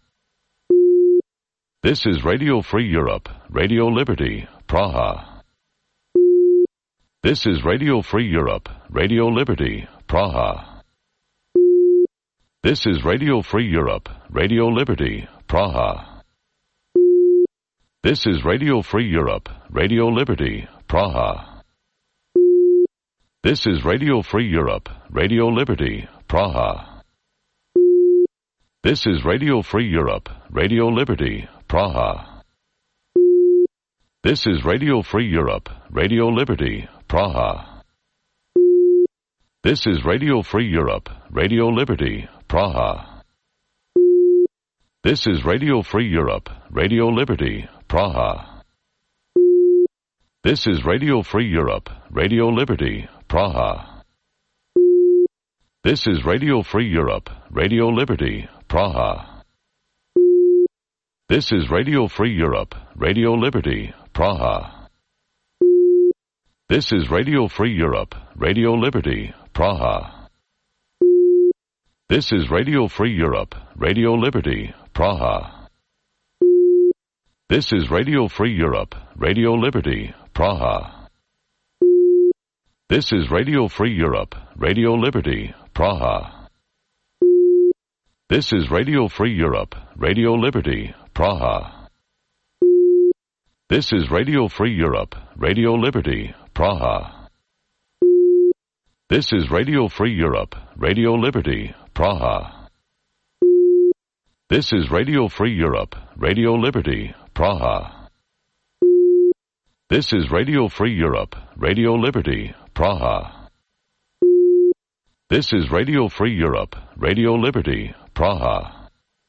This is Radio Free Europe, Radio Liberty, Praha. This is Radio Free Europe, Radio Liberty, Praha. This is Radio Free Europe, Radio Liberty, Praha. This is Radio Free Europe, Radio Liberty, Praha. This is Radio Free Europe, Radio Liberty, Praha. This is Radio Free Europe, Radio Liberty, Praha. This is Radio Free Europe, Radio Liberty, Praha. This is Radio Free Europe, Radio Liberty, Praha. This is Radio Free Europe, Radio Liberty, Praha. This is Radio Free Europe, Radio Liberty, Praha. This is Radio Free Europe, Radio Liberty, Praha. This is Radio Free Europe, Radio Liberty, Praha. This is Radio Free Europe, Radio Liberty, Praha. This is Radio Free Europe, Radio Liberty, Praha. This is Radio Free Europe, Radio Liberty, Praha. This is Radio Free Europe, Radio Liberty, Praha. This is Radio Free Europe, Radio Liberty, Praha. This is Radio Free Europe, Radio Liberty, Praha. This is Radio Free Europe, Radio Liberty, Praha. This is Radio Free Europe, Radio Liberty, Praha. This is Radio Free Europe, Radio Liberty, Praha. This is Radio Free Europe, Radio Liberty, Praha.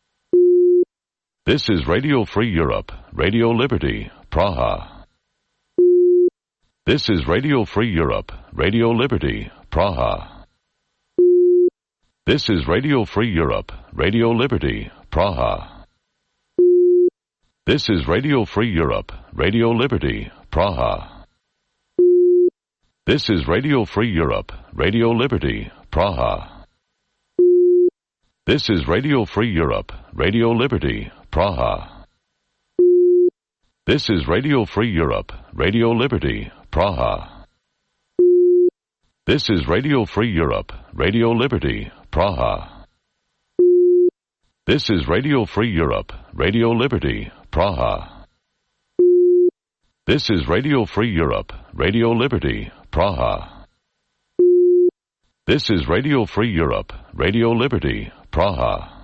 This is Radio Free Europe, Radio Liberty, Praha. This is Radio Free Europe, Radio Liberty, Praha. This is Radio Free Europe, Radio Liberty, Praha. This is Radio Free Europe, Radio Liberty, Praha. This is Radio Free Europe, Radio Liberty, Praha. This is Radio Free Europe, Radio Liberty, Praha. This is Radio Free Europe, Radio Liberty, Praha. This is Radio Free Europe, Radio Liberty, Praha. This is Radio Free Europe, Radio Liberty, Praha. This is Radio Free Europe, Radio Liberty, Praha. This is Radio Free Europe, Radio Liberty, Praha.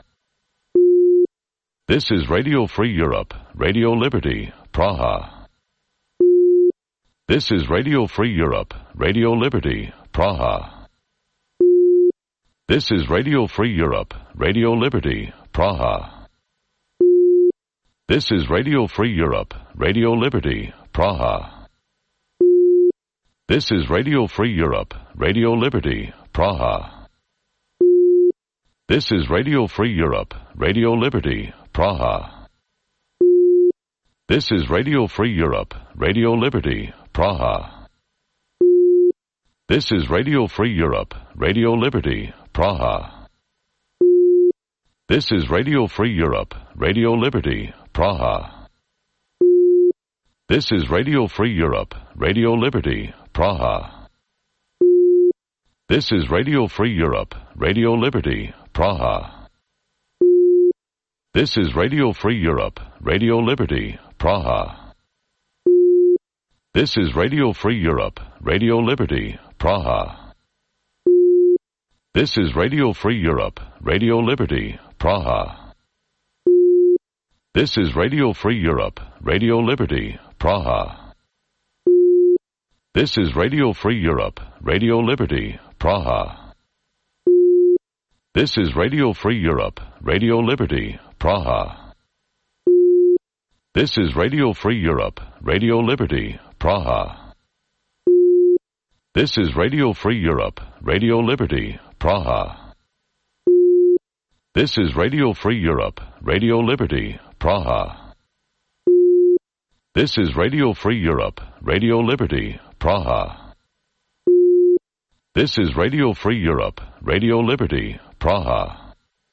This is Radio Free Europe, Radio Liberty, Praha. This is Radio Free Europe, Radio Liberty, Praha. This is Radio Free Europe, Radio Liberty, Praha. This is Radio Free Europe, Radio Liberty, Praha. This is Radio Free Europe, Radio Liberty, Praha. This is Radio Free Europe, Radio Liberty, Praha. This is Radio Free Europe, Radio Liberty, Praha. This is Radio Free Europe, Radio Liberty, Praha. This is Radio Free Europe, Radio Liberty, Praha. This is Radio Free Europe, Radio Liberty, Praha. This is Radio Free Europe, Radio Liberty, Praha. This is Radio Free Europe, Radio Liberty, Praha. This is Radio Free Europe, Radio Liberty, Praha. This is Radio Free Europe, Radio Liberty, Praha. This is Radio Free Europe, Radio Liberty, Praha. This is Radio Free Europe, Radio Liberty, Praha. This is Radio Free Europe, Radio Liberty, Praha. This is Radio Free Europe, Radio Liberty, Praha. This is Radio Free Europe, Radio Liberty, Praha. This is Radio Free Europe, Radio Liberty, Praha. This is Radio Free Europe, Radio Liberty, Praha. This is Radio Free Europe, Radio Liberty, Praha.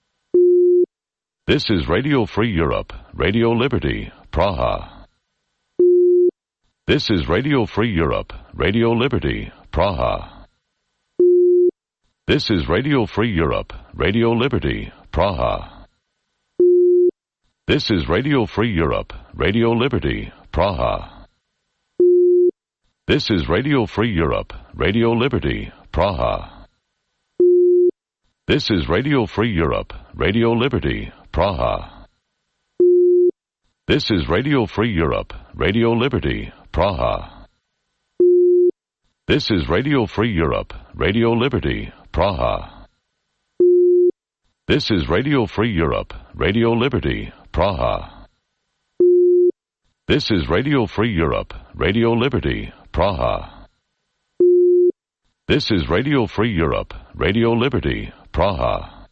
This is Radio Free Europe, Radio Liberty, Praha. This is Radio Free Europe, Radio Liberty, Praha. This is Radio Free Europe, Radio Liberty, Praha. This is Radio Free Europe, Radio Liberty, Praha. This is Radio Free Europe, Radio Liberty, Praha. This is Radio Free Europe, Radio Liberty, Praha. This is Radio Free Europe, Radio Liberty, Praha. This is Radio Free Europe, Radio Liberty, Praha. This is Radio Free Europe, Radio Liberty, Praha. This is Radio Free Europe, Radio Liberty, Praha. This is Radio Free Europe, Radio Liberty, Praha.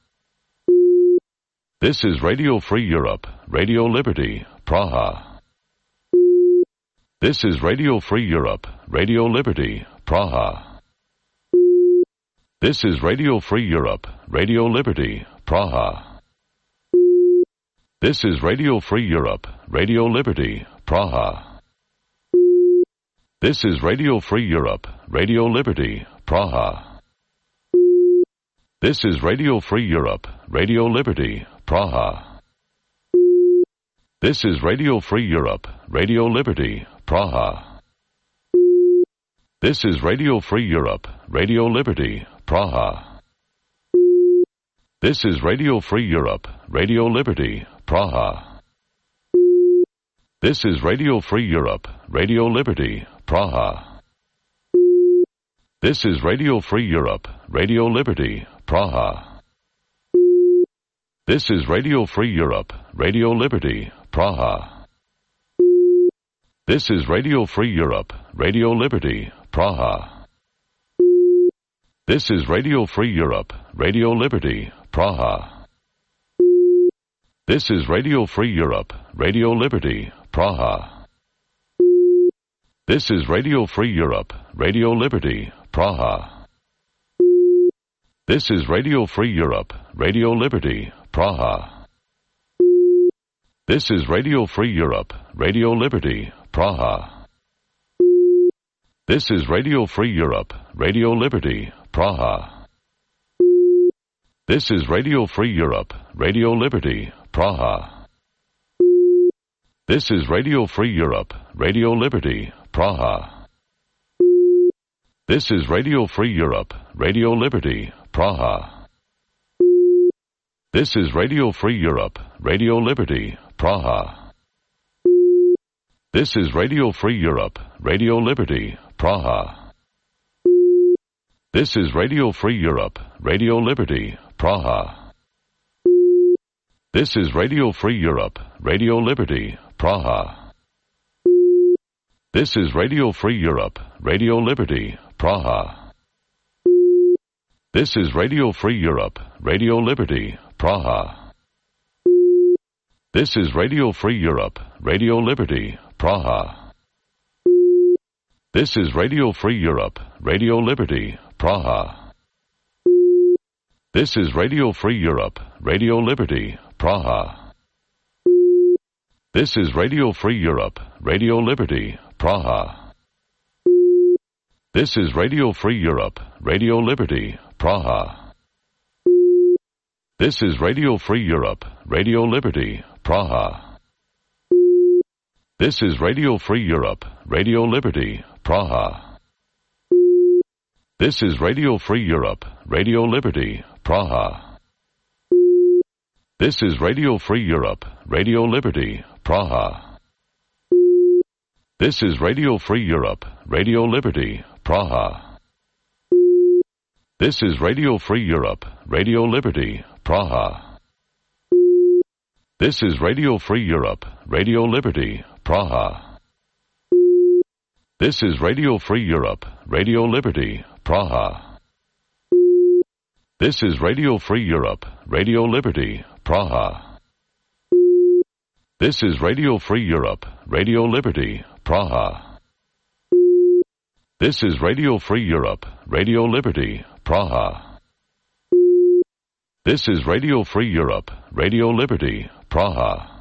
This is Radio Free Europe, Radio Liberty, Praha. This is Radio Free Europe, Radio Liberty, Praha. This is Radio Free Europe, Radio Liberty, Praha. This is Radio Free Europe, Radio Liberty, Praha. This is Radio Free Europe, Radio Liberty, Praha. This is Radio Free Europe, Radio Liberty, Praha. This is Radio Free Europe, Radio Liberty, Praha. This is Radio Free Europe, Radio Liberty, Praha. This is Radio Free Europe, Radio Liberty, Praha. This is Radio Free Europe, Radio Liberty, Praha. This is Radio Free Europe, Radio Liberty, Praha. This is Radio Free Europe, Radio Liberty, Praha. This is Radio Free Europe, Radio Liberty, Praha. This is Radio Free Europe, Radio Liberty, Praha. This is Radio Free Europe, Radio Liberty, Praha. This is Radio Free Europe, Radio Liberty, Praha. This is Radio Free Europe, Radio Liberty, Praha. This is Radio Free Europe, Radio Liberty, Praha. This is Radio Free Europe, Radio Liberty, Praha. This is Radio Free Europe, Radio Liberty, Praha. This is Radio Free Europe, Radio Liberty, Praha. This is Radio Free Europe, Radio Liberty, Praha. This is Radio Free Europe, Radio Liberty, Praha. This is Radio Free Europe, Radio Liberty, Praha. This is Radio Free Europe, Radio Liberty, Praha. This is Radio Free Europe, Radio Liberty, Praha. This is Radio Free Europe, Radio Liberty, Praha. This is Radio Free Europe, Radio Liberty, Praha. This is Radio Free Europe, Radio Liberty, Praha. This is Radio Free Europe, Radio Liberty, Praha. This is Radio Free Europe, Radio Liberty, Praha. This is Radio Free Europe, Radio Liberty, Praha. This is Radio Free Europe, Radio Liberty, Praha. This is Radio Free Europe, Radio Liberty, Praha. This is Radio Free Europe, Radio Liberty, Praha. This is Radio Free Europe, Radio Liberty, Praha. This is Radio Free Europe, Radio Liberty, Praha. This is Radio Free Europe, Radio Liberty, Praha. This is Radio Free Europe, Radio Liberty, Praha. This is Radio Free Europe, Radio Liberty, Praha. This is Radio Free Europe, Radio Liberty, Praha. This is Radio Free Europe, Radio Liberty, Praha. This is Radio Free Europe, Radio Liberty, Praha. This is Radio Free Europe, Radio Liberty, Praha. This is Radio Free Europe, Radio Liberty, Praha.